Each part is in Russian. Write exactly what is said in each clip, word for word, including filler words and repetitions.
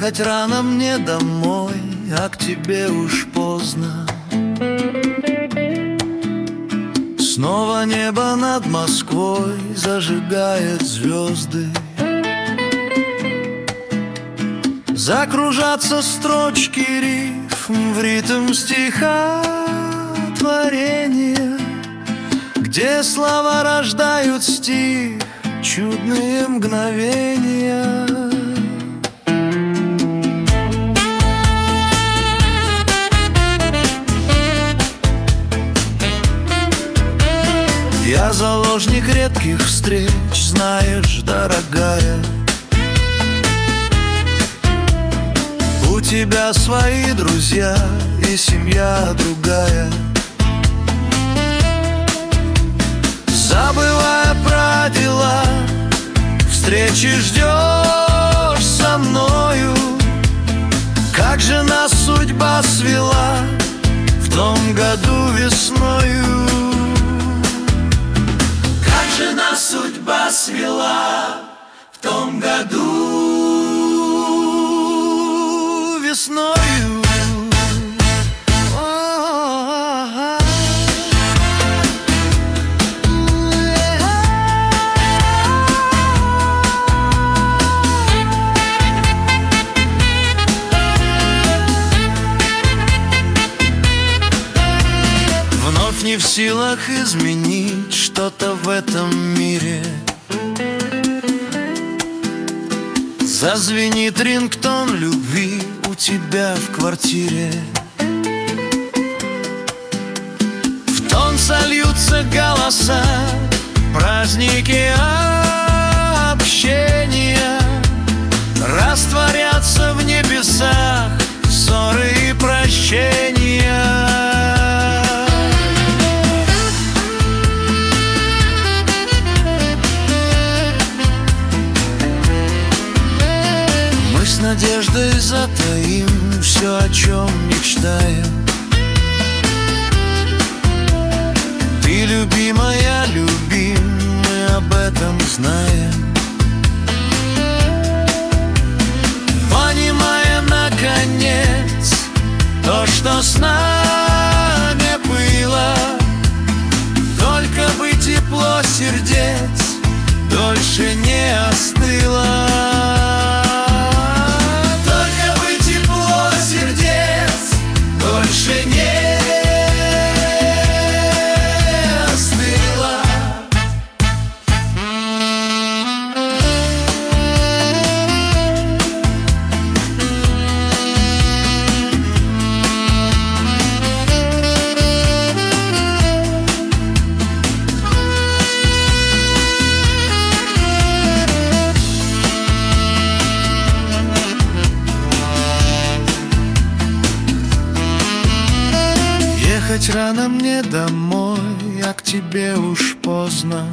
Ехать рано мне домой, а к тебе уж поздно. Снова небо над Москвой зажигает звезды. Закружатся строчки рифм в ритм стихотворения, где слова рождают стих, чудные мгновения. Я заложник редких встреч, знаешь, дорогая. У тебя свои друзья и семья другая. Забывая про дела, встречи ждешь со мною. Как же нас судьба свела в том году весною. Как же нас судьба свела в том году весною. Вновь не в силах изменить что-то в этом мире. Зазвенит рингтон любви у тебя в квартире. В тон сольются голоса, праздники общения. Растворятся в небесах ссоры и прощения. С надеждой затаим все, о чем мечтаем. Ты, любимая, любим, мы об этом знаем. Понимая, наконец, то, что с нами было. Только бы тепло сердец дольше не остыло. Больше не остыло. Ехать рано мне домой, а к тебе уж поздно.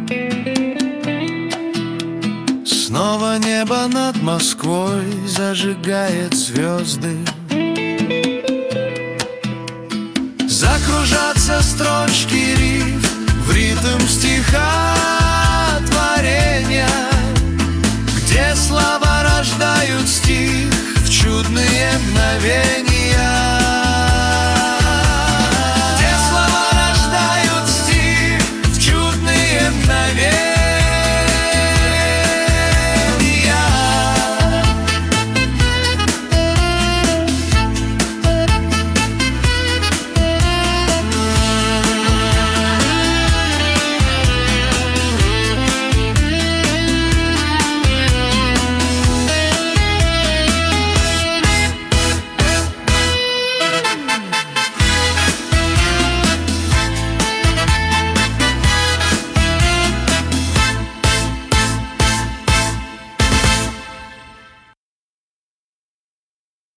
Снова небо над Москвой зажигает звезды. Закружатся строчки